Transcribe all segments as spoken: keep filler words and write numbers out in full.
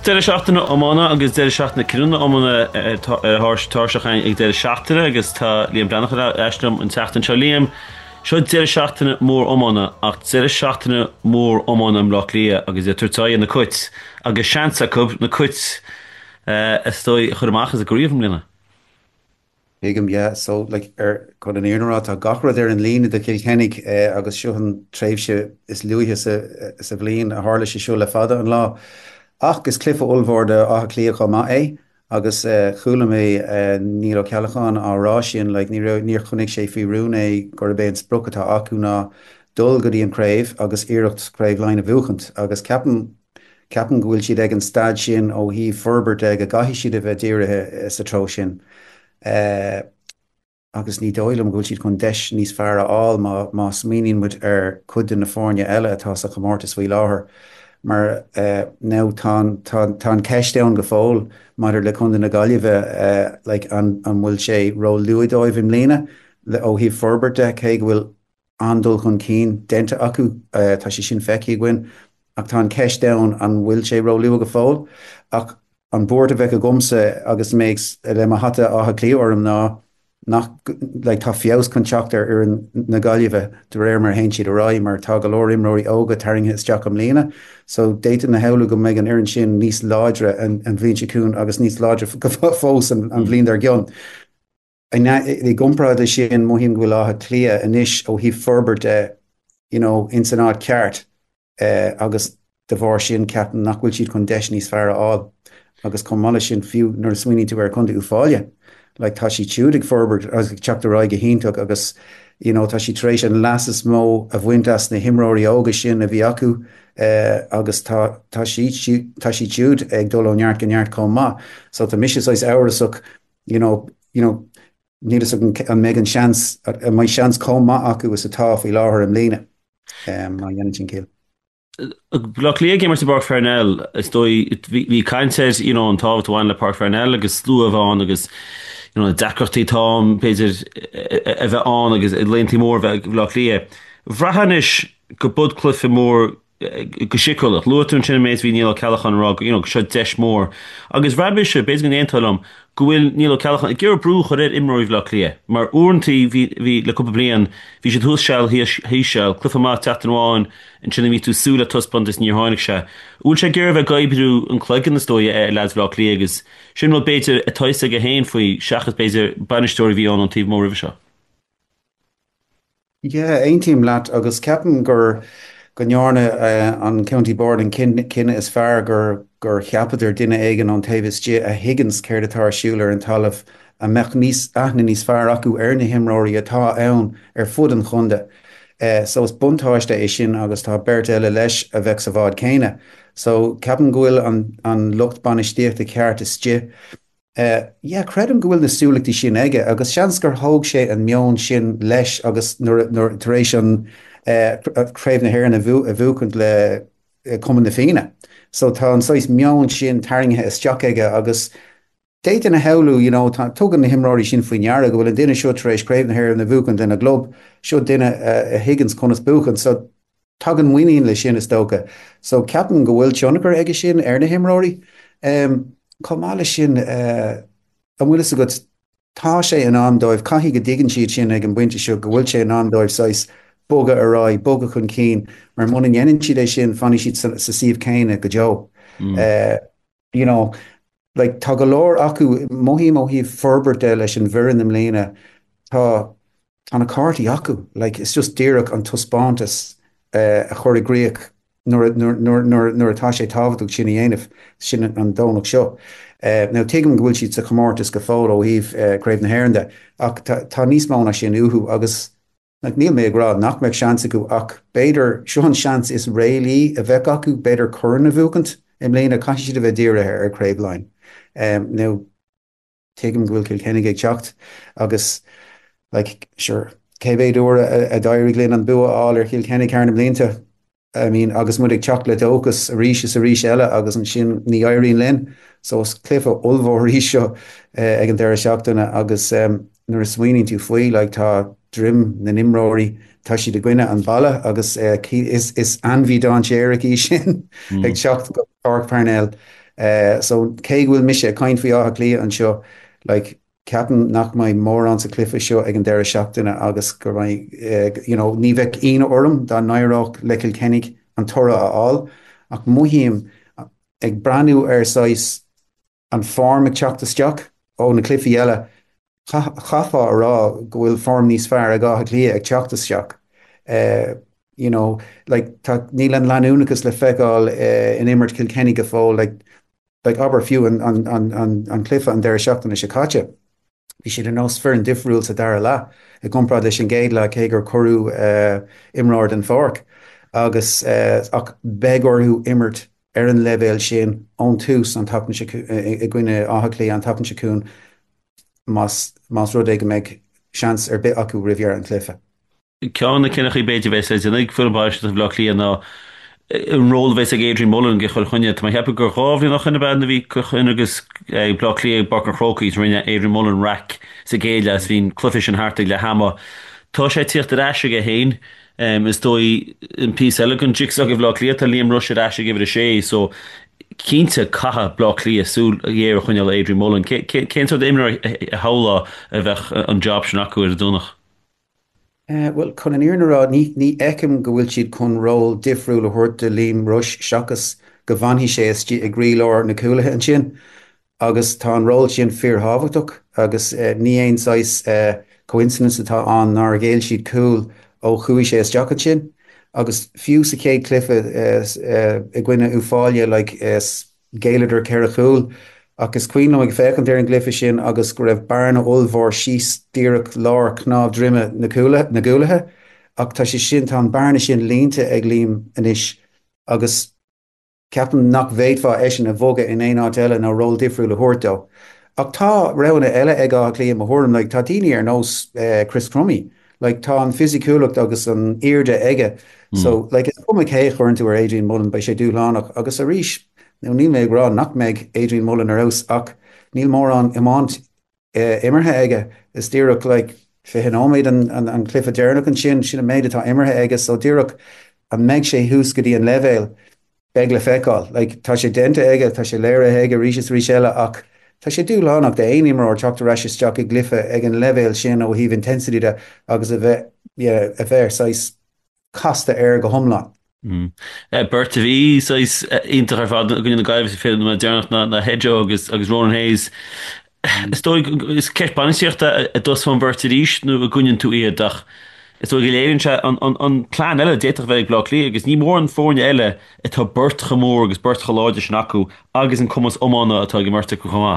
deir seachtainna ammána agus deir seachtainna cineanna ammána thás táirseachain ag deir seachtainna agus tá Liam Brannach eistrum an teachtain seo Liam. Seo deir seachtainna mór ammána ach deir seachtainna mór ammána am Loch Lia agus é tuairteáil na cuit agus seansa cub na cuit stoi chur amachchas a gríomh mlína. Bigam, yeah. So, like, er, kon an earnera tá gachra there in Líne de Kilkennig uh, agus shuhan treibse is luihe sa sa Blin a harle se shul le fada an lá. Ach gus cliffe ulvorde a clia ma é agus uh, chula me uh, Níl Cealachan a Ráshin like ní níor chunig sé fi rúne gur ben sprukata acuna dul godi an crave agus iirecht crave line of vuchant agus capan capan gwil siad ag an stad sin ó hí ferbert ag a gahi siad a bheith díirithe sa tro sin. Uh, agus ní dóilm gúil siad chun deis níos fearra all má má smínin mud ar cud na fórne eile atá sa chamórtas bhí láthair. Mar uh, now tá tá ceisdeann go fóil mar le chun na gaillimhe uh, like an an bhfuil sé ró luúdóibh im lína le ó hí forberte cé bhfuil andul chun cín denta acu uh, tá sé sin feici gin ach tá ceisdeann an bhfuil sé ró luú go fóil ach an board a bheith a gomsa agus méigs le ma hata átha clí orm ná nach like tá fios contractor ar na gaillimhe de réir mar hen siad a rá mar tá go leir imróí óga taringthe isteach am lína so déite na heula go méid an airan sin níos láidre an an bhíonn siún agus níos láidre go fós an an bhíonn ar gceann. I gompra de sin mohín go látha clia inis ó hí forbert you know in san ád ceart uh, agus de bhar sin ceapan nach bhfuil siad chun deis níos fearra áil agus com mala sin fiú nar swinine tú ar chun ú fáile. Like tá si túdig forbert as teachta rá go híntaach agus you know tá si trééis an lasas mó a bhaintas na himróí óga sin a bhí acu uh, agus tá tá si tá si túd ag dul ó neart go neart com má so tá mis is áirasach you know you know nílas an méid an seans mai seans com má acu is a tá í láthair am lína um, má dhéanaan sin céil. Loch Lia gamers to Park Farnell is dói vi kind says you know an tábhat bhain le Park Farnell agus slú a bháin agus you know dacrochtaí tám péidir a bheith an agus leontí mór bheith Loch Lia. Bhreathais go bud cluife mór go sicoilech luúún sin méid hí Níl Cealachan rá you know go seo deis mór agus bhreathais se béis an éontalm go bhfuil Níl Cealachan ag gur brú chu réad imróibh Loch Lia mar uaireantaí hí le cúpla bliain hí siad thuas seall hí seall clufa má teachtain amháin in sinna ví tú súla tuspant is níor tháinig se. Úl sé gur bheith gaibbrú an chluigean na stóia ar lead Loch Lia agus sin bhfuil béidir a toisa go héin faoi seachas béidir banistóir bhí an an tíomh mór ribh seo. Yeah, ein team leat agus ceapan gur go nearna uh, an County Board an cinenne is fearr gur gur cheapaidir duine éigen an taobhas dé a Higgins céir atá siúlar an talamh a meach níos aithna níos fearr acu ar na himróirí atá ann ar fud an chunda. Uh, so is buntáiste é sin agus tá beirt eile leis a bheith sa bhád céine. So ceapan gohfuil an, an lucht banistíocht a ceart is dé. Uh, yeah, credum gohfuil na súlachtaí sin aige agus seans gur thóg sé an meon sin leis agus nuair tar éis an craobh na hhéir a bhúcant le cuman na féine. So tá an sois meon sin taringthe isteach aige agus déit in a heulú, you know, tugan na himráí sin faoin neara go bhfuil an duine seo tar éis craobh na hhéir na bhúcant in a glob seo duine a Higgins chunas búcant so tugan muoín le sin is tócha. So ceapan go bhfuil teonnachar aige sin ar na himráí. Um, Comála sin uh, an bhfuil a go tá sé an andóibh caithí go dtigann siad sin ag an buinte seo go bhfuil sé an andóibh sais boga ará, boga chun cín, mar muna dhéanann siad é sin fanní siad sa, sa síomh céine go Joe. Mm. Uh, you know, like tá go leir acu mohí mohí forbert leis an bhir am léine tá tá na cartaí acu, like it's just díreach an tuspáantas uh, a chuir gréach nuair atá sé tábhachtach sin dhéanamh sin an dónach seo. Uh, now tuigim go bhfuil siad sa chomórtas go fóil ó híomh uh, craobh na hhéirnde ach tá níos mána sin uhu agus like, níl mé grad nach meid seans acu ach beidir sean seans is réalaí a bheith acu beidir chuir na bhúcant im léana caiisi siad a bheith díire ar craobh line. Um, now tuigim go bhfuil Kilkennig ag teacht agus like sure céibéad uair a, a dairí glén an bua áil ar Kilkennig cearna blianta. I mean, agus mudig chocolate ógus a ríis is a ríis eile agus an sin ní éiríonn linn. So is clifa ulmhó ríis seo uh, ag an deire seachtainna agus um, nuair a swinning tú faoi like tá drim na nimróirí tá siad a gcuine an balla agus uh, is, is anmhí don séireach í sin mm. ag teacht go Park Farnell. Uh, so cé bhfuil mise caiin faoi átha clia an seo like ceapan nach mai mór an sa clifa seo ag an deire seachtainna agus gur mai uh, you know, ní bheith ina orm dá nairách le Kilkennig an tora aáil ach muhíim ag breanú ar sais an form ag teachtasteach ó na clifi eile chafa rá go bhfuil form níos fearr a gátha clia ag teachtasteach. Uh, you know, like tá níl an leanúnachas le feicáil uh, in immert Kilkenny go fóil like like aber fiú an an an an an clifa an deire seachtainna se caite. Bhí siad an nás fear an difriúil sa dara lá ag gomprad leis an géad le cé gur choirú uh, imráir den fórc agus uh, ach begorthú immert ar an levéil sin ón tús an tapan i gcuine átha an tapan seún más más rud ag go méid seans ar bit acu rivier an clifa. Ceanna cinnach í beidir bheith sé ag fuilbáiste a bhlach líon ná an ról bheits ag Adrian Mullen go chuil chuine, Tá heappa gur chábhí nach chuna bena bhí chuinagus blach lí ag Barcan Chrócaí rinne Adrian Mullen rack sa géile as bhín clufiis an hartaigh le hama. Tá sé tíocht a eise go héin is dói an pí eile an jigsaw go bhlach lí a líam ruise eise go a sé, so cínta catha blach lí asúl a dhéar chuine le Adrian Mullen. Céint imar a hála a bheith an job sin acu ar a dúnach. Uh, well, chun an iarnará ní ní eicem go bhfuil siad chun ról difriúil a thuirta líam ruis seachas go bhainhí sé istí ag grílóir na cúlathe an sin agus tá an ról sin fear hábhachtach agus uh, ní aon sais uh, coincidence atá an nar géil siad cool ó chuaigh sé isteach an sin agus fiú sa céad clifa uh, uh, i gcuine uafáile like, uh, géileidir ceir a chúl agus cuiinm ag féchan ar an glyfa sin agus go raibh barna olmhór síos díreach lár cnáb drime na gúlathe ach tá sé sin tá an barna sin línta ag líam inis agus ceapan nach bhéadfá é sin a bhoga in éon áit eile nó ról difriúil a thuirtó. Ach tá raibhanna eile ag á líam a thuirm, like, tá daoine ar nós uh, Chris Crummy, like, tá an fisiciúlacht agus an irde aige. Mm. So like, is cum cé chuirn tú ar Adrian Mullen bei sé dúlánach agus a ríis Now, níl méid rá nach méid Adrian Mullen ar aus ach níl mór an imánt uh, imirthe aige is díreach like, fihin óméid an, an, an clifa déirnach an sin sin a méid atá imirthe aige so díreach an méid sé hús go dtí an levéil beag le feicáil. Like, tá sé dente aige, tá sé léire aige ríis rí seile ach tá sé dúlánach de aon imar teachtar reis isteach ag glyfa ag an levéil sin ó híh intensity de agus a bheith yeah, a bheith sais casta air go thomláin. Mm. Uh, Bert V sais inter ar fad gunn na gaibh sa film na dénach na na Hedjo agus agus Ronan Hayes. Is dó is ceir banisíocht a dos fan Bert ríis nó a gunn tú iad ach. Is dó léironn se an an an plán eile déach bheith blach lí agus ní mór an fórne eile atá Bert gemór agus Bert geláide sin acu agus an cumas ommána atá go marta go chumá.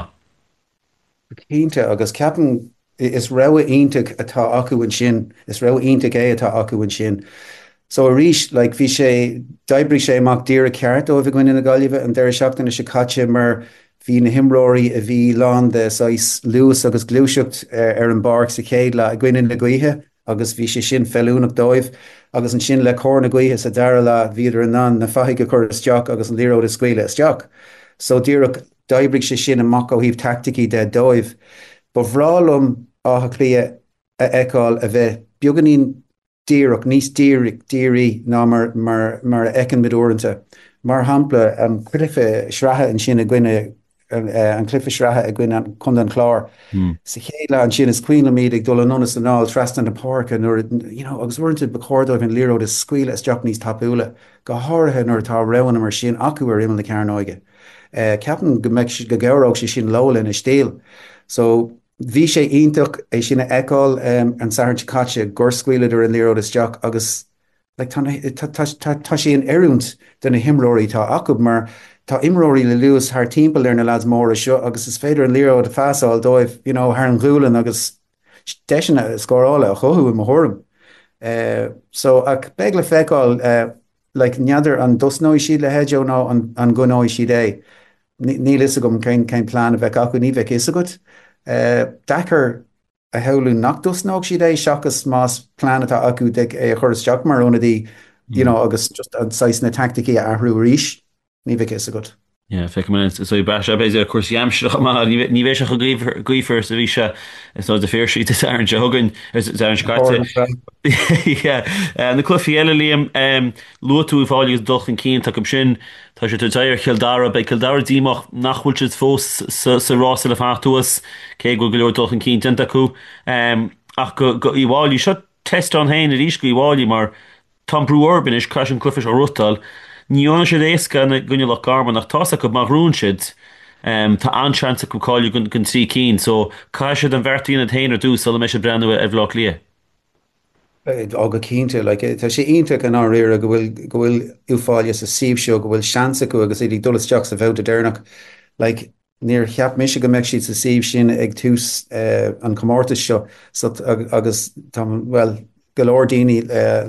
Cínte agus ceapan is rah ionteach atá acu an sin, is rah ionteach é atá acu an sin. So a ríis, like, bhí sé daibrí sé amach díre ceart ó bhí gine na Gaillimhe an deire seachtainna se caite mar bhí na himróirí a bhí lán de sais luas agus glúiseacht uh, ar an barc sa céad le a gcuine na gaothe agus bhí sé sin fellúnach dóibh agus an sin le cór na gaothe sa dara le bhíidir an an na faigh go chur isteach agus an líróid is scuile isteach. So díreach daibrí sé sin amach ó híh tacticí de dóibh. Ba bhrálum átha clia a eicáil a bheith beaganín díreach níos díric dírí ná mar mar mar ecin midúanta. Mar hampla an clifa sreathe an sin a gcuine an clifa sreathe a gcuine chun an chlár. Mm. Sa chéile an sin is cuioine míad ag dul an nonas an áil trestan na parca nuair you know, agus bhairnta ba cordóibh an líróid is scuile is deach níos tapúla. Go háirithe nuair tá raibhanna mar sin acu ar imime na cearnáige. Uh, Ceapan go meic go gabhróg sé sin lóla in stíl. So bhí sé ionteach é sinna eicáil um, an sairte caite gur scuileidir an líróid isteach agus like, tá sé an éúnt den na himróirí tá acu mar tá imróirí le luas th timppla ar na lads mór seo agus is féidir an líróid a fásáil dóibh you know, th an gúlan agus deisina scórála a chothú i mthorm. Uh, so ach beag le feicáil uh, like, neadidir an dosnóid siad le Hedjo ná an, an gunóid siad é. Níl is agam cén cén plán a bheith acu ní bheith is agat. Uh, Dachar a heolú nach dosnóg siad é seachas más plánatá acu de é chur isteach mar óna dí you know, agus just an sais na tacticí a ahrú ríis ní bheith is agat. Yeah, fe man so i bra be a course jamstre ma ní ve goifer sa ví se so de fair sheet is an jogan an skate. Ja, na clufiile líam luú fáiligus dochan cín take sin tá sé tuir Kildara bei Kildara díach nachhfuil fós sa rás le faúas cé go go leor dochan cín den acu ach go iháilí se test an hain a ríis go iháilí mar Tom Brewerben is cai an clufis a rutal níonna sé éca na gunne le garman nach tá go marrún siid tá anseansa go cáú gun gun trí cín so cai se an vertíína héinar dú sal me se brenn a bhlá lia. aga cínte le tá sé ionta an á réir a go bhfuil go bhfuil uáile sa síbseo go bhfuil seansa go agus iad dulasteach sa bheta déirnach le níor cheap mis go meid siad sa síb sin ag túús an commórtas seo agus well golódaoine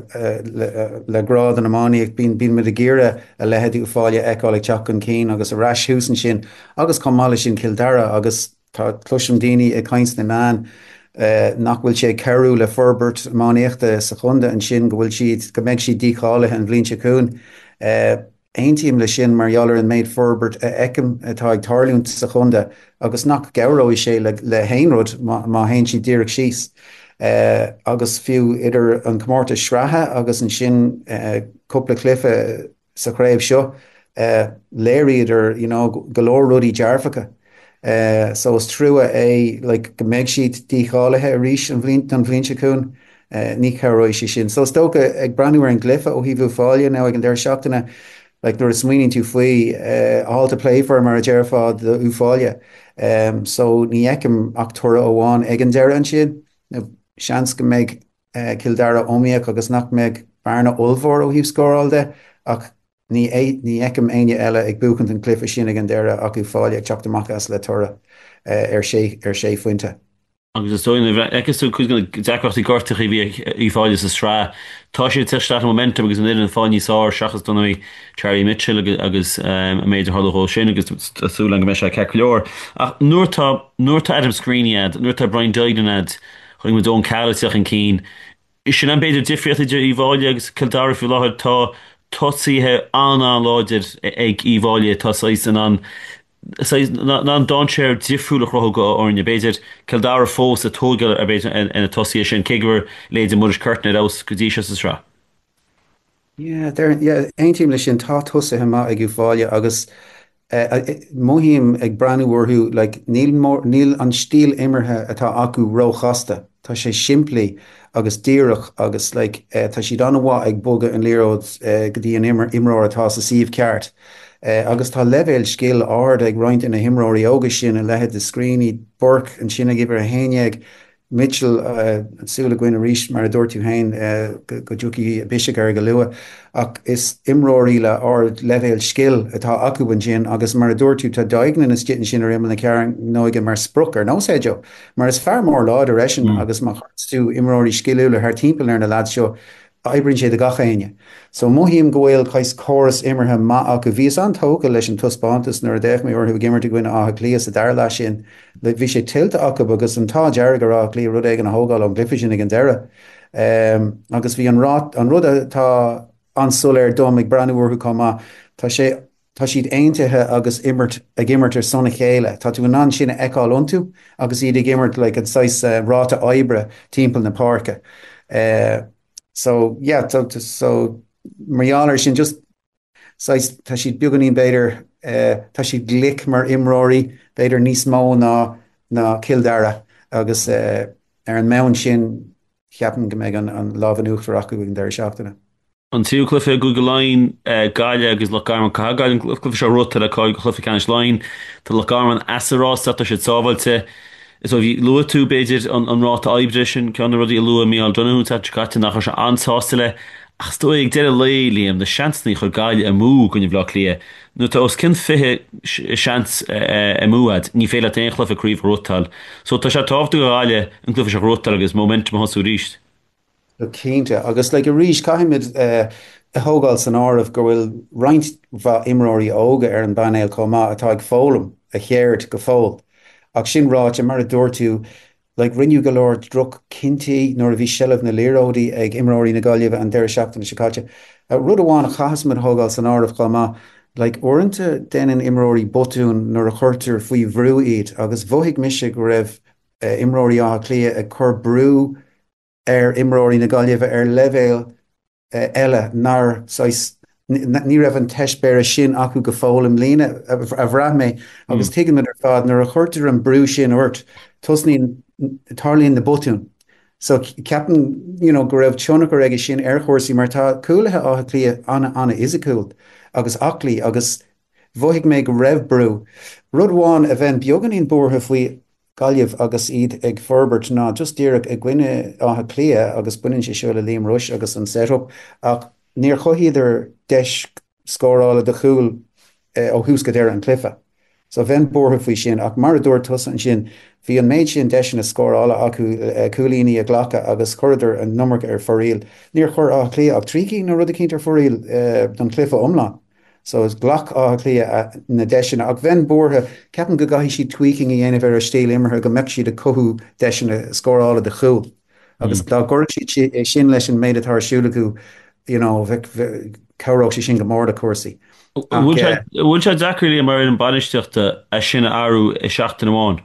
lerád an amání ag bín bín me a ggéire a leheadú fáile eáil teach an cín agus a reisthúsan sin agus comáile sin Kildara agus tá cluisiom daoine ag caiins na meán Uh, nach bhfuil sé ceú le forbert máíochta sa chunda an sin go bhfuil siad go méid si díáalathe an bblionse cún. Aontíim le sin marhealar an méid forbert a eicem atá ag tarlúnt sa chunda agus nach geróí sé le, le héinrod má hain si ddíireach síos. Uh, agus fiú idir an commórta sreathe agus an sin uh, cúpla clifa sa chréibh seo uh, léirí idir you know, golóir rudí dearfacha. Uh, so is true é like go méid siad díáalathe a ríis an bhlín an bhlínse cún uh, ní choróid sé sin. So stocha ag brandúir an glyfa ó híbh fáile ná ag an deir seachtainna like nuair is smuoininn tú faoi uh, háilta pléifar mar a deir fád ú fáile. Um, so ní eicem achtóra óháin ag an deir an siad no, seans go méid uh, Kildara ómíoch agus nach méid barna olmhór ó híbh scóráilde ach ní ní eicem aine eile ag buchant an clifa sin an deire acu fáile ag teachtamach as le tora ar sé ar sé fointe. Agus is stoin eú chu deachchttaí gortaí bhí í fáile sa srá. Tá sé teiste momentum agus an idir an fáinní sá seachas donnaí Charlie Mitchell agus méidir halló sin agus súla go me se ce leor. Ach nuairtá nuairtá Adam Screenad, nuairtá Brian Duiganad chuing mu dón ceileteach an cín. Is sin an beidir difriocht idir í bháile agus Kildara fiú láthir tá tosíthe an an láidir ag íháile tásáis an an an dáséir difriúla roth go orne beidir Kildara fós a tógal a beidir ina tosí sin cégur léidir muidir curtna aus go dtí se rá. Yeah, yeah, eintíim lei sin tá tusa ma ag uáile agus uh, mohíim ag breúirthú like, níl an stíl imirthe atá acu rochasta tá sé siimplí agus díireach agus like, uh, tá si an bhá ag boga an léród uh, go dtí an imar imráir atá sa síomh ceart. Uh, agus tá levéil scéal ard ag roiint ina himráirí óga sin a lehead de scríní borc an sinna gibir a héineag Mitchell uh, súla gine ríis mar a dúirtú hain uh, go, go dúci bise ar go lua ach is imráirí le ard levéil scéal atá acu an sin agus mar a dúirtú tá daignan is jitan sin ar imime na cearan nóige mar spruchar nó séidio mar is fear mór láid a reisin mm. agus má tú imráirí scéú le th timppla ar na lád seo Ibrin sé de gachéine. So mohíim gohfuil cais choras imirthe ma acu bhís an tóca leis an tuspátas nuair a déich mé orthu gimmar gine a lías a dar lei sin, le bhí sé tiltte acu agus an tá dearag ará lí rud ag an hógáil an glyfi sin ag an deire. Um, agus bhí an rá an rud tá ansoléir dom ag breúirthú comá tá sé tá siad aontathe agus immert ag immert ar sonna chéile. Tá tú an an sinna eáil ontú agus iad ag immert le an sais uh, ráta oibre timppla na páirce. Uh, So yeah, so, so marhealar sin just tá siad beganín beidir uh, tá siad glic mar imráirí beidir níos mó ná ná Kildara agus uh, ar an meann sin cheapan go méid an, an lábhanúchttar acu an deir seachtainna. An tú clufa go go lein gaiile agus le garman caiáil clufa se ruta le cáil go chlufa canis lein tá le garman asarás tá sé sábhailte. Is of lua tú beidir an an ráta aibre sin ceanna rudí a lua míal donú tá caite nach se ansástaile ach stó ag deire léíam na seansnaí chu gaiile a mú gonne bhlach lia. Nu tá os cin fithe seans a múad ní féile éonchlah aríomh rutal. So tá sé táhtú gáile an glufa se rutal agus momentum hasú ríist. Le cínte agus le a ríis caiimiid a thógáil san ámh go bhfuil roiint bha imráirí óga ar an banéil comá atá ag fólam a chéirt go fól. Ach sin ráte mar a dúirtú like rinneú go leir druc cinntaí nuair a bhí sellh na léróí ag imráirí na gáileh an deir seachtain na sicáte. Uh, rud amháin a chahas mar thógáil san ámh chumá like orintanta den an imróí botún nuair a chuirtar faoi bhrú iad agus bmhóigh mise go raibh uh, imróí á clia a chur brú ar imróí na Gaillimhe ar levéil uh, eile nar sais ní raibh an teisbeir sin acu go fólam lína a bhreath mé agus tuigeann ar fad nuair a chuirtar an brú sin ort tosnín tarlíonn na botún. So ceapan you know, go raibh tionachar aige sin ar chóirsaí mar tá cúlathe átha clia anna anna is a cúil agus aclaí agus bmhóigh mé go raibh brú. Rud amháin a bheith beagganín bortha faoi Gaillimh agus iad ag forbert ná just díreach a gcuine átha clia agus buinn sé seo le líam rois agus an setup ach níor choidir deis scórála de chúil uh, ó húsca deir an clifa. So bhein bortha faoi sin ach mar a dúir tusa an sin bhí an méid sin deis na scórála acu uh, cúlíní a ghlacha agus chuidir an numar ar foríl. Níor chur á clia ach trící nó rud a cinntar foríl uh, don clifa omláin. So is glach á clia na deisina ach bhein bortha ceapan go gaithí si tweaking i dhéanamh ar a stéal imirthe go meic siad a cothú deisina scórála de chúil. Agus dá gcuir siad sin leis an méid atá siúla acu you know, cabhróg sé sin go mór a cuasaí. Bhfuil se dacrúlaí mar an banisteachta a sinna áú i seachtain amháin?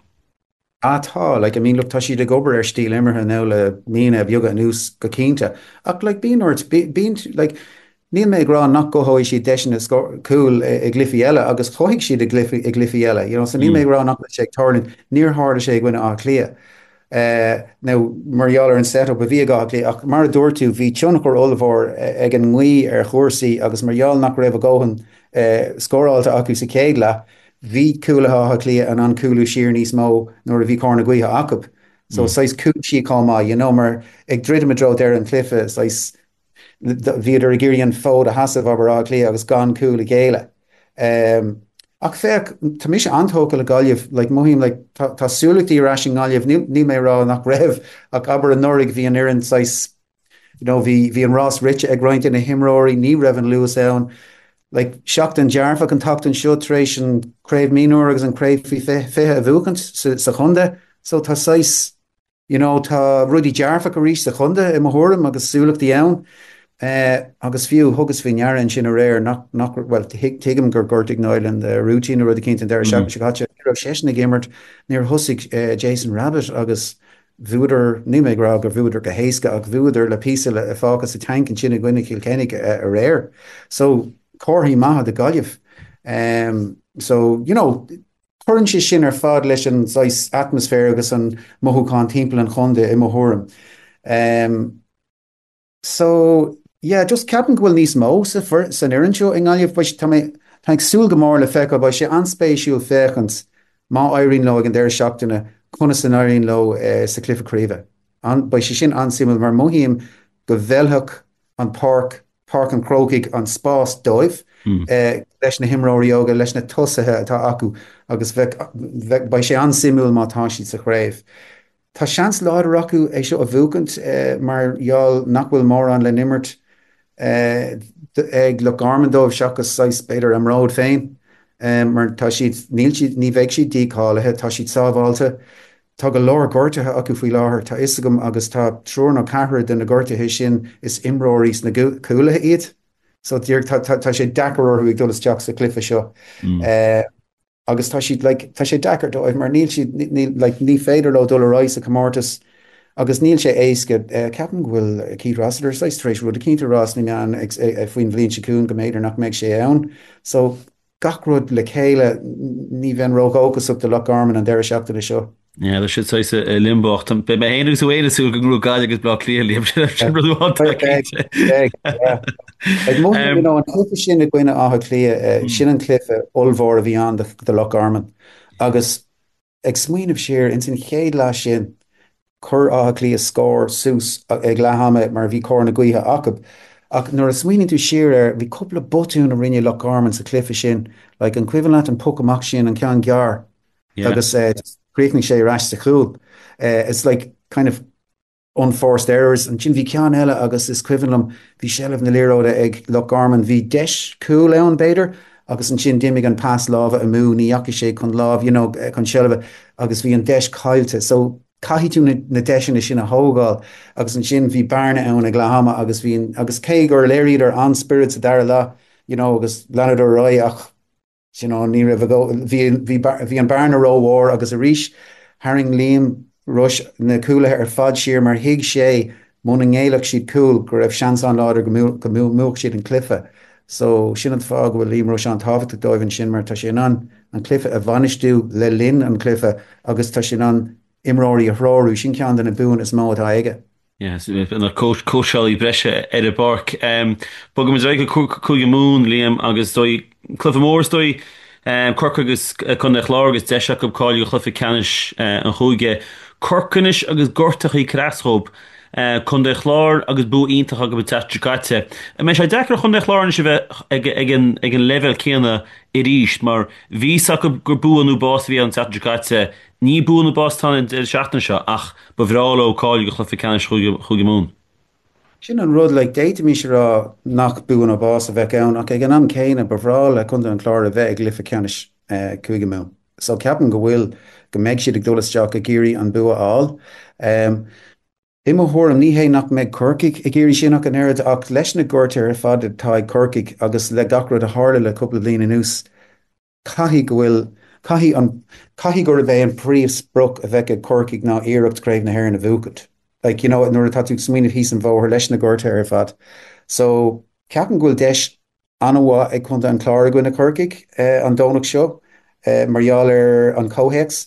Atá, like, I mean, look, tá siad a gobar ar stíl imirthe ná le mína a bheoga nús go cínta. Ach, like, bíon ort, bíon, like, níl mé grá nach go hóid siad deisina cúil i glyfi eile agus choigh siad i glyfi eile. You know, so níl mé grá nach le sé tarlinn níor háda sé gine á clia. Uh, now marall an setup a bhí gála ach mar dúirtú bhí tionachar olahór ag an ngí ar chósaí agus marall nach raibh góhan uh, scóráilta acu sa céad le bhí cúlatha clia an an cúlú siar níos mó nuair a bhí cána gcuithe acab. So sais cúil si cáma, you know, mar ag dridimidro ar an clifa sais bhíidir a ggéiríonn fód a hasamh abará clia agus gan cúil a géile. Um, Ach fé tá mis antóca le Gaillimh like mohím like tá súlachtí ar sin Gaillimh ní mé rá nach raibh ach aber an norig hí an ian sais you know hí hí an Ross Rich ag roiint in a himróí ní raibh an luas ann like seacht an dearfach an tacht an seo trééis an craibh míúir agus an craibh fi fithe a bhúcant sa chunda so tá sais you know tá rudí dearfach a rís sa chunda i mthúram agus súlachtí ann. Uh, agus fiú thugus fi nearan sin a réir nach nach well tuigim gur gortig náil an the routine rud a cinnta deir seach se gaite séisna gimmert níor thusig uh, Jason Rabbit agus bhuaidir ní mé gra gur bhuaidir go héasca ach bhuaidir le písa le a fágus a tankin sinna gcuine Kilkenny a, a réir. So cóirí maithe de Gaillimh. Um, so, you know, chuann si sin ar fad leis an atmosfér agus an mothúcán timpeall an chunda i mthúram. Um, so yeah, just ceapan gohfuil níos mó sa san iirinseo in Gaillimh buis tá ag súil go mór le feicáil ba sé anspéisiúil féchans má éiríonn lo ag an deir seachtainna chuna san éiríonn lo uh, sa Clifa Críomha. An ba sé sin ansimúil mar mohíim go bhhealthach an park park an Crocaigh an spás dóibh mm. uh, leis na himróí óga leis na tosathe atá acu agus bheith ba sé ansimúil má tá siad sa chréibh. Tá seans láidir acu é seo a bhúcant uh, mar gheall nach bhfuil mór an le nimmert Uh, ag le garmandómh seachas sais beidir am ród féin um, mar tá siad níl siad ní bheith siad díálathe tá siad sábháilte tá go leir gortathe acu faoi láthair tá isagam agus tá trúr nó cethir den na gortathe sin is imróirís na cúlathe iad so tíir tá sé decarir ag dul isteach sa clifa seo mm. uh, agus tá siad like, tá sé decar dóibh mar níl siad ní, like, ní féidir le dul a ráis a comórtas agus níl sé éasca uh, ceapan bhfuil Keith Rossiter sais trééis rud a cinnta Ross ní an faoin bhlíonn siún go méidir nach méid sé ann. So gachrúd le chéile ní bhein rógógus up de Loch Garman an deir seachtainna seo. Yeah, there should say a limbo. Be me héanú sa bhéine sú go grú gáide agus blá clíalí sin rud bháinte. Ag mó an clufa sin a gcuine átha clia sin an clufa olmhór a bhí an de Loch Garman agus ag smaoinmh siar in sin chéad lá sin chur átha clia scór sús ag lehamime mar bhí cór na gcuithe acab. Ach nuair a smaoinann tú siar ar bhí cúpla botún a rinne Loch Garman sa clufa sin, like an cuivalent an pucamach sin an cean gear agus creating sé ras sa chúl. Uh, it's like kind of unforced errors and sin bhí cean eile agus is cuivalm bhí sellh na léróide ag Loch Garman bhí deis cúil ann beidir agus an sin dimig an pás lábha a mú ní aici sé chun lábh, you know, chun sellh agus bhí an deis caiilte. So caithí tú na, na deisina sin a hógáil agus an sin bhí barna ann ag lehamime agus bhí agus cé gur léiríad ar an spirit a dar lá you know, agus leanad ó roi ach, you know, ní rah go hí hí bar- hí an barna róhór agus a ríis haring líam rush na coolathe ar fad siar mar hiig sé muna ngéileach siad cool go raibh seans an láidir go mú go mú múach siad an clifa. So sin an fág bhfuil líam rush an tábhacht dóibhann sin mar tá sin an an clifa a bhainisteú le linn an clifa agus tá sin an imróí a thráú sin cean den na bún is mó atá aige. Yes, yn y cwsiol i bresau er y borc. Um, Bog ym ddweud cwg y mŵn, Liam, agos doi, Cliff Moores doi, um, Corc agos con eich lor, agos desiach ob coel yw Cliff y canis uh, yn chwge. Corcanish agos gortach i crashob, uh, con eich lor, agos bw intach agos bytat drigate. A mes i dechr con eich lor yn eisiau ag yn lefel ciana i rysht, mar fi sac ob bw yn nhw bos fi an tat drigate, ní búna bástáin in seaachtain seo ach ba bhrála ó cáil go chluficeáin chuig mún. Sin an rud le déite mí se rá nach buúan ó bás a bheith ann ach ag an am céine ba bhrála chun an chláir a bheith ag glyficeánis chuige mé. So ceapan go bhfuil go méid siad ag dulasteach a géirí an bua áil. Um, Ima thuair ní hé nach méid corcaigh i géirí sinach an airad ach leis na gcuirtear ar fad tá corcaigh agus le gacrad a hála le cúpla bliana nús. Caithí go bhfuil Caithí an Caithí gur a bheith an príomh spruch a bheith corcaigh ná iirecht craobh na hhéir na bhúcad. Like, you know, nuair atá tú smíanamh híos an bhóthar leis na gcuirtear ar fad. So ceapan ghfuil deis anmha ag chunta an chláir go na corcaigh uh, an dónach seo uh, margheall ar an cóhéacs.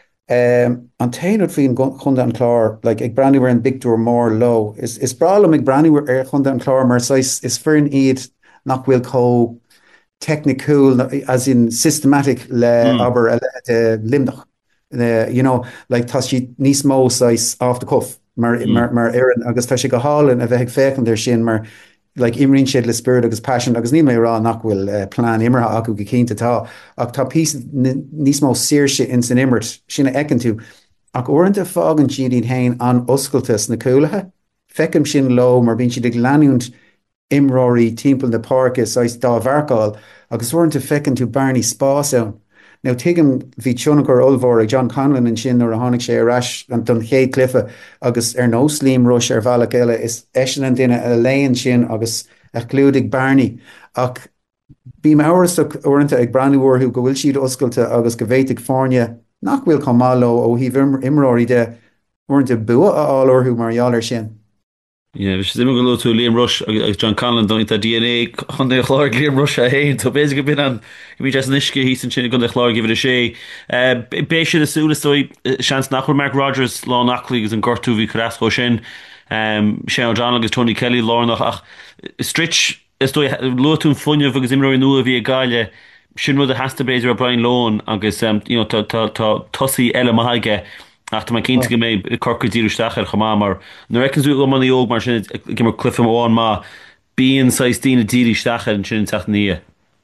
Um, an tainad faoin chunda an chláir, like ag brandíhar an bigúir mór lo. Is, is bralam ag brandíhar ar chunda an chláir mar sais is fearn iad nach bhfuil có technical, as in systematic le mm. aber uh, limnach. Uh, you know, like tá si níos mó sais off the cuff. Mar, mm. mar, mar éan agus tá si go hálan a bheith ag féchan ir sin mar like imríonn siad le spirit agus passion agus ní mé rá nach bhfuil uh, plán immertha acu go cinnta tá ach tá pí níos mó saoirse in san immert sinna ecan tú ach orintanta fágann siad íon hain an oscailtas na cúlathe fecim sin lo mar bíonn siad ag leanúint imróí timpeall na páirce sais dá bharcáil agus orintanta fecinn tú barnaí spás ann. Now tuigim bhí tionachar olmhór ag John Conlon an sin nuair a tháinig sé arás an don chéad clifa agus ar nó slím ruis ar bhealach eile is eisian an duine a léon sin agus a clúdig barnaí ach bí me áirteach orintanta ag brandúirthú go bhfuil siad oscailte agus go bhhéigh fáinne nach bhfuil chomh maith leo ó híh imróí de orintanta bua a áilorthú margheall ar sin. Yeah, we should go to Liam Rush agus John Conlon don't the D N A on the chláir Liam Rush a hain so basically been an we just nishke he's in sin gon the chláir give it a shea uh be should assume so chance nach Mark Rogers law nachly is an gortu vi crasco sin um Shane O'Donnell agus Tony Kelly law nach ach stretch is do lotun funja agus imro nu vi gaile sin rud a hasta Brazer Brian Loan agus um you know to to to tosi ela maige ach tá cinnte go méid corca díúteach ar chamá mar nó recinnú go í óg mar sin mar clifam óán má bíon saistína díríteach an sin teach ní.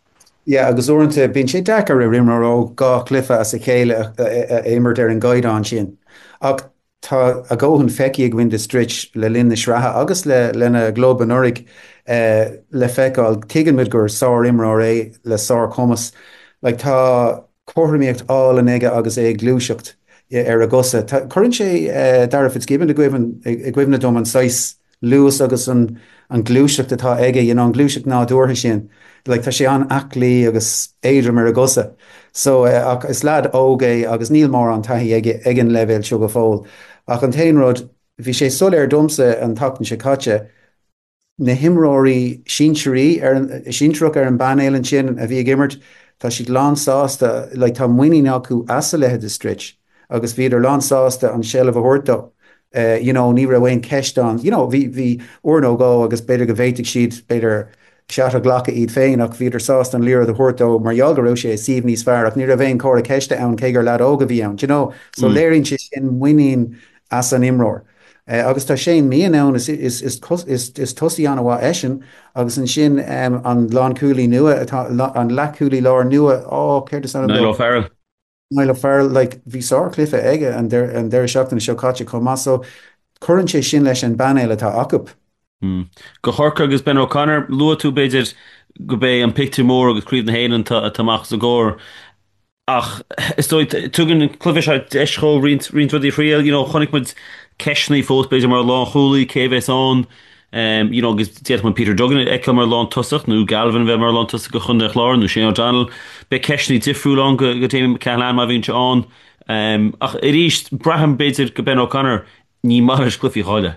Yeah, agus orintanta bíonn sé dechar a rimar ó gá clifa as a chéile éimmart ar an gaiidán sin. Ach tá a ggóhann feici ag bhain de strit le linn na sreatha agus le lena glob an orig uh, le feicáil tuigeanmid gur sár imrá é le sár commas. Like tá cuathaíocht áil an aige agus é glúiseacht. Ar a gosa. Curann sé Dara Fitzgibbon a gcuimhna dom an sais luas agus an glúiseacht atá aige you know, an glúiseacht ná dúirtha sin. Like, tá sé an aclaí agus éadrom ar a gosa. So uh, is lead ógé agus níl mór an taithí ag an levéil seo go fóil. Ach an taonród, bhí sé sul ar domsa an tatan sé caite na himróí sinseí ar sintrach ar an banéilen sin a bhí gimmert tá si glán sásta le like, tá muoine acu asa lethe de strit. Agus viidir lánsáasta an sell of a horto. Uh, you know, ní ra bhain ceist an, you know, vi vi orno go agus beidir go bhéitigh siad beidir seaachta ghlacha iad féin ach viidir sásta an líra de horto margheall go raibh sé síomh níos fearr ach ní ra bhain córa ceiste ann cé gur leat óga bhí ann, you know. So mm. léironn sé sin muoín as an imróir. Uh, agus tá sé míon ann is is is is is tosaí an bhá eisin agus an sin um, an lán cúlaí nua an leacúlaí lár nua ó céirtas an Niall O'Farrell. Niall O'Farrell, like, bhí sár clifa aige an deir an deir seachtain seo caite comá so curann sé sin leis an banéile tá acup. Mm. Go chorca agus Ben O'Connor lua tú beidir go bé an picú mór agus críomh na héanaan tamach sa góir ach is dóid tugann clufiis a deischo rint rint rudí frial you know chonig mud ceisnaí fós beidir mar lá choúlaí céhheits an Um, you know, agus diet man Peter Duggan ekel mar lá tusach, nu Galvin ve mar lá tusach go chun chlár, nu sé O'Donnell be keni difriú long go go Callahan ma vín an. Um, ach i ríist braham beidir go Ben O'Connor ní mar cluffi háile.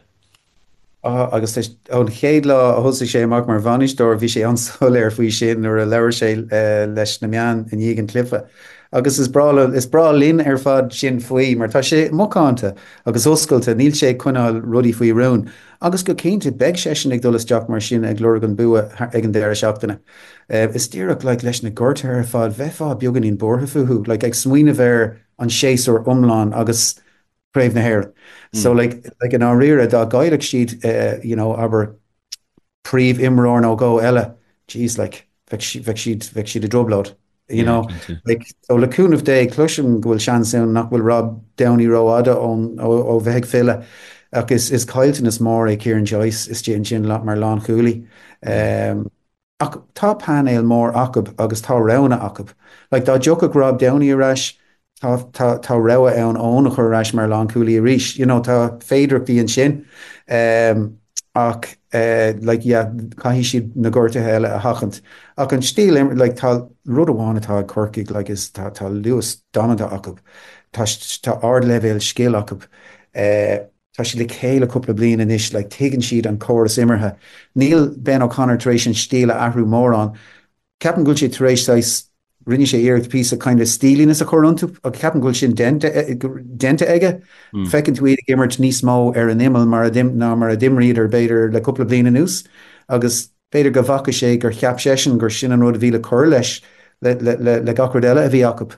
Uh, agus an chéad le a thosa sé amach mar bhanistóir bhí sé ansoléir faoi sin nuair a leabhar sé uh, leis na meán in dhéag an clifa. Agus is bra is bra linn ar fad sin faoi, mar tá sé mocánta agus oscailta níl sé chuineáil rudí faoi rún. Agus go cénta beg sé sin ag dul isteach mar sin ag glóir an bua ag an déir seachtainna. Uh, is tíireach le like, leis na gcuirte ar fad bheitá beaggan ín bortha fuú, like, ag smuoine bhéir an séasúr umláin agus Crave na hair. Mm. So like like an area da gaiileach sheet uh, you know aber príomh imróir nó go eile geez like vec sheet vec sheet vec sheet a drobload you yeah, know like so lacún of day clusham goil seansoun nach will Rob Downey Roada on o o veg filla agus is Coilton is more a Kieran Joyce is Jane Jin lot mar Lon Cooley um tá panel more akub agus tá rauna akub like da joke Rob Downey rash Tá tá rawa an ón chu rais mar Lon Cooley a ríis. You know, tá féidir bhí an sin. Um, ach, uh, like, yeah, caihí siad na gcuirte heile a hachant. Ach an stíl, like, tá rud amháin atá corcaigh, like, is tá tá luas dámada acab. Tá tá ard level scéal acab. Uh, tá si le céile cúpla bliana inis, like, tagan siad an chóras imirthe. Níl Ben O'Connor tar éis an stíl a ahrú mór an. Ceapan gúil sé tar éis sais rinne sé éirecht piece of kind of steeliness a choruntu a capan gul sin dente dente ege mm. Fecin tú ag immert níos mó ar an imel mar a dim ná mar a dimríad ar beidir le couple bliana nús agus beidir go bhaca sé gur cheap sesin gur sin an rud a bhí le chur leis le le le le gacrodella a bhí acap.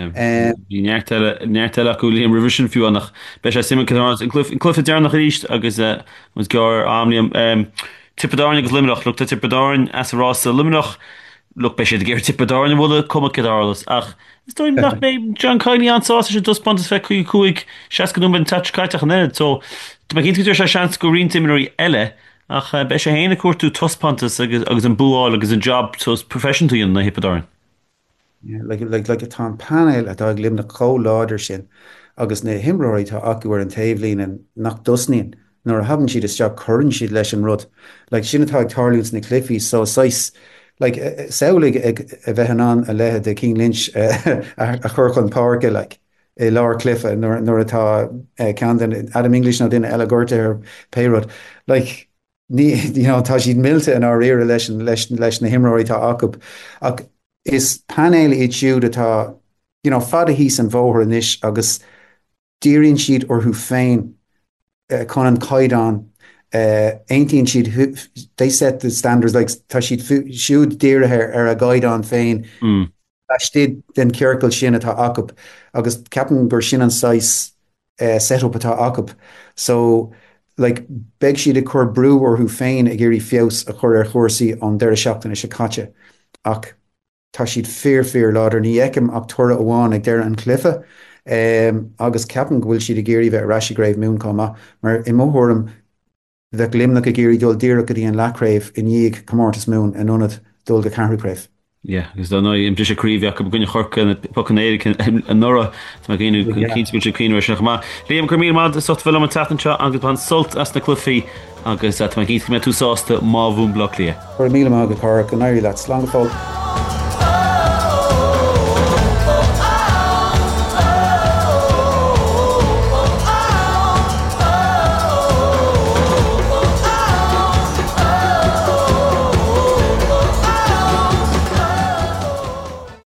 Bhí neartile acu líam revision fiú annach be sé simime in clufa dearnach ríist agus was gur amliam tippedáin agus liminach lu tippedáin as a rás a liminach Look, be sé gur tippedáin bhfuil cuma cadálas ach is dóim nach mé John Coyne ansá sé duspantas fe chuig chuig seacanú ben touch caiiteach an eile so me cinn túir se seans go riontimimií eile ach be sé héanana cuatú tospantas agus agus an búáil agus an job tos professionúin na hippedáin. Yeah, like like like a tá panel a ag lim na có láidir sin agus na himróí tá acu ar an taobhlín an nach dusníon nuair a habann siad isteach churann siad leis an rud. Like sin atá ag tarlús na clifí so sais like uh, saolig ag a bheithan an a lethe de King Lynch uh, a, a churchan parke like e Laura Cliffe nor nor atá uh, Camden Adam English na din eile gorte ar peirod like ní you know tá siad milte an ar éire leis leis leis na himróí tá acab ach is panel it siúd atá you know fada hís an bhóthar inis agus díríonn siad orthú féin uh, chun an caidan Uh, eighteen she'd they set the standards like tá she'd shoot dear her ar a guide on féin mm. did then Kirkle sin atá acap agus Captain gur sin an sais uh, set up atá acap so like beg she'd a chur brew or who féin a géirí fios a chur ar chórsaí an deir seachtain is a caite ach tá she'd fear fear láidir ní eicem ach tura amháin ag deir an clifa um, agus Captain bhfuil siad a géirí bheith rashi grave mún comma mar i móthúm the glimnach a géirí dul díra go dtí an lacraibh in dhéag comórtas mún an unad dul go carricraibh. Yeah, because don't know im just a creeve yak gunne chorken pokenedig an nora ma genu kinsbul queen nach ma Liam Kermir ma soft film tatancha an pan salt as na cluffy agus at ma git me tú sásta má vún bloklia. For mí má go chor an airí dat slangfol.